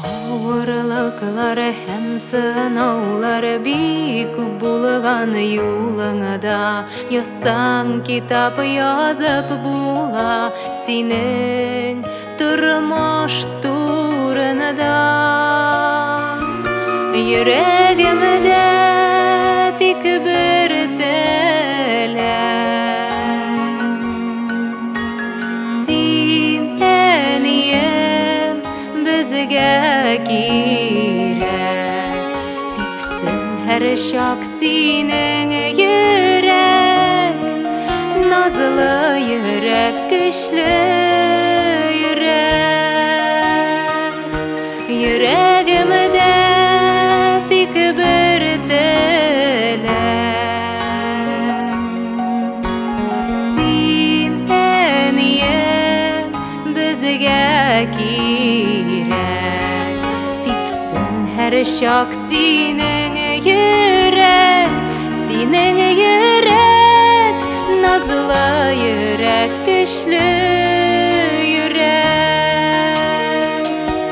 Авырлыклар һәм сынаулар бик күп булган юлыңда, язсаң китап язып була синең тормыш турында. Йөрәгемдә тик бер теләк, син әнием безгә кирәк. Типсен һәр чак синең йөрәк, назлы йөрәк, көчле йөрәк. Йөрәгемдә тик бер теләк, син әнием безгә кирәк. Типсен һәр чак синең йөрәк, назлы йөрәк, көчле йөрәк.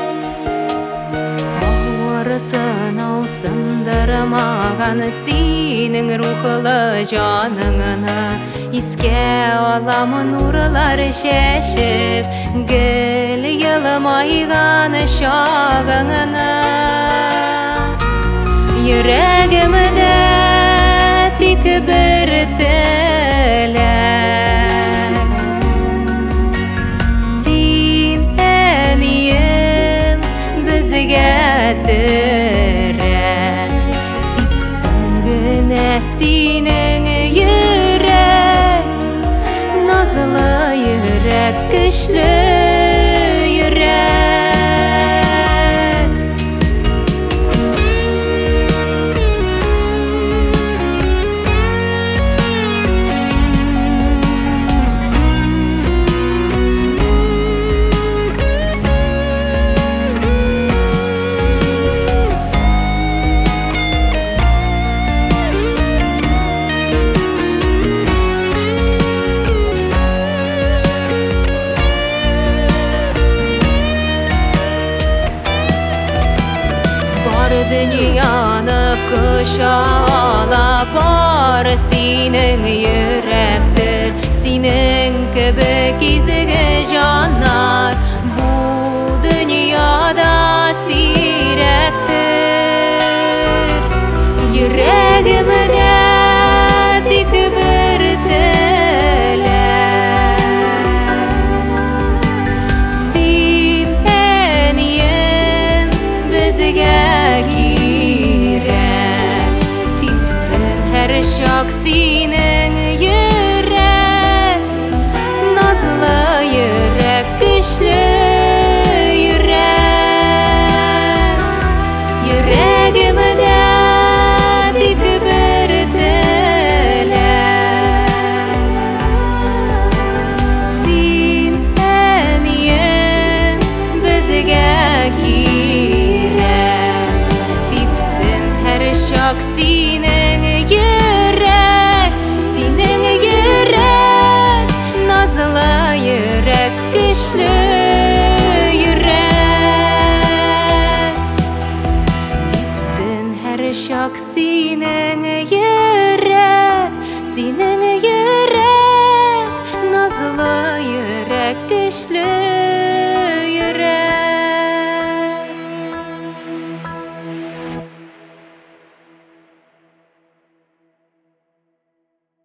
Авыр сынау сындырмаган синең рухлы җаныңны, искә алам нурлар чәчеп гел йылмайган чагыңны. Йөрәгемдә тик бер теләк, син әнием безгә терәк. Типсен генә синең йөрәк, назлы йөрәк, көчле йөрәк. Dünyаны kuşala бар синең йөрәктер, синең кебек изге җаннар бу дөньяда сирәктер. Йөрәгемдә тик бер теләк, син әнием безгә кирәк. Типсен һәр чак синең йөрәк, назлы йөрәк, көчле йөрәк. Йөрәгемдә тик бер теләк, син әнием безгә кирәк. Һәр чак синең йөрәк, назлы йөрәк, көчле йөрәк. Типсен һәр чак синең йөрәк, назлы йөрәк, көчле